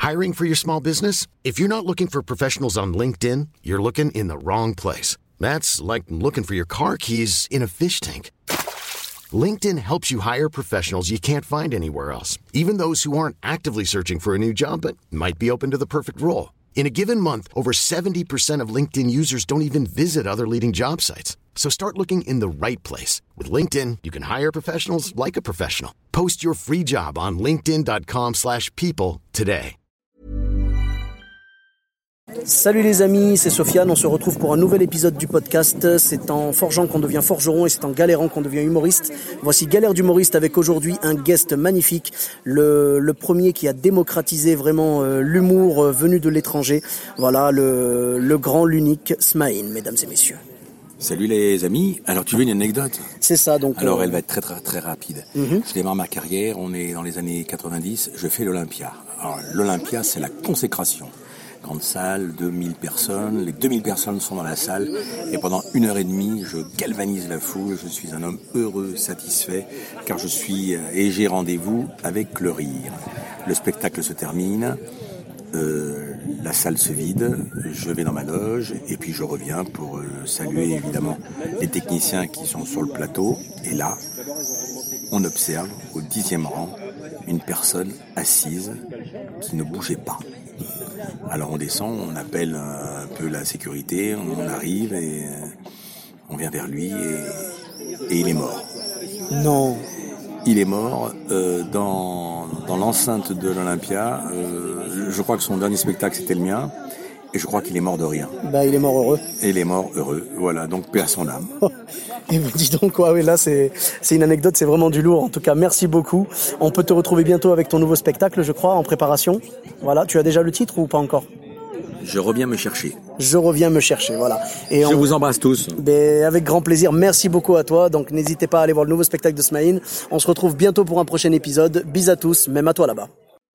Hiring for your small business? If you're not looking for professionals on LinkedIn, you're looking in the wrong place. That's like looking for your car keys in a fish tank. LinkedIn helps you hire professionals you can't find anywhere else, even those who aren't actively searching for a new job but might be open to the perfect role. In a given month, over 70% of LinkedIn users don't even visit other leading job sites. So start looking in the right place. With LinkedIn, you can hire professionals like a professional. Post your free job on linkedin.com/people today. Salut les amis, c'est Sofiane, on se retrouve pour un nouvel épisode du podcast. C'est en forgeant qu'on devient forgeron et c'est en galérant qu'on devient humoriste. Voici Galère d'humoriste avec aujourd'hui un guest magnifique, le premier qui a démocratisé vraiment l'humour venu de l'étranger. Voilà, le grand, l'unique Smaïn, mesdames et messieurs. Salut les amis, alors tu veux une anecdote ? C'est ça donc. Alors elle va être très très très rapide. Je démarre ma carrière, on est dans les années 90, je fais l'Olympia. Alors l'Olympia c'est la consécration. Grande salle, 2000 personnes, les 2000 personnes sont dans la salle et pendant 1h30 je galvanise la foule, je suis un homme heureux, satisfait car et j'ai rendez-vous avec le rire. Le spectacle se termine, la salle se vide, je vais dans ma loge et puis je reviens pour saluer évidemment les techniciens qui sont sur le plateau et là on observe au 10e rang une personne assise qui ne bougeait pas. Alors on descend, on appelle un peu la sécurité, on arrive et on vient vers lui et il est mort. Non. Il est mort dans l'enceinte de l'Olympia. Je crois que son dernier spectacle c'était le mien et je crois qu'il est mort de rien. Bah il est mort heureux. Et il est mort heureux, voilà, donc paix à son âme. Et vous dites donc quoi, oui, là c'est une anecdote, c'est vraiment du lourd. En tout cas, merci beaucoup. On peut te retrouver bientôt avec ton nouveau spectacle, je crois, en préparation. Voilà, tu as déjà le titre ou pas encore ? Je reviens me chercher. Je reviens me chercher, voilà. Et je vous embrasse tous. Avec grand plaisir, merci beaucoup à toi. Donc n'hésitez pas à aller voir le nouveau spectacle de Smaïn. On se retrouve bientôt pour un prochain épisode. Bis à tous, même à toi là-bas.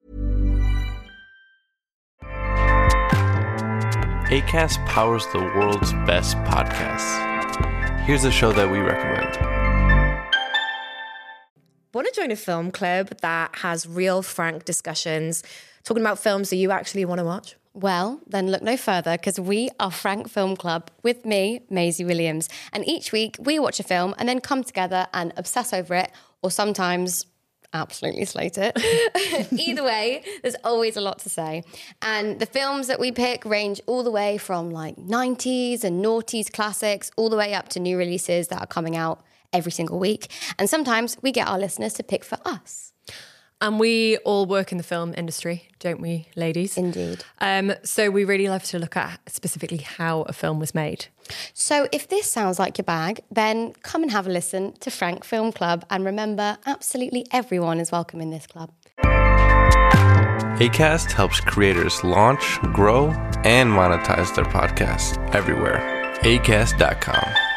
Acast powers the world's best podcasts. Here's a show that we recommend. Want to join a film club that has real, frank discussions, talking about films that you actually want to watch? Well, then look no further because we are Frank Film Club with me, Maisie Williams. And each week we watch a film and then come together and obsess over it, or sometimes absolutely slate it. Either way, there's always a lot to say. And the films that we pick range all the way from like 90s and noughties classics all the way up to new releases that are coming out every single week. And sometimes we get our listeners to pick for us. And we all work in the film industry, don't we, ladies? Indeed. So we really love to look at specifically how a film was made. So if this sounds like your bag, then come and have a listen to Frank Film Club. And remember, absolutely everyone is welcome in this club. Acast helps creators launch, grow, and monetize their podcasts everywhere. Acast.com.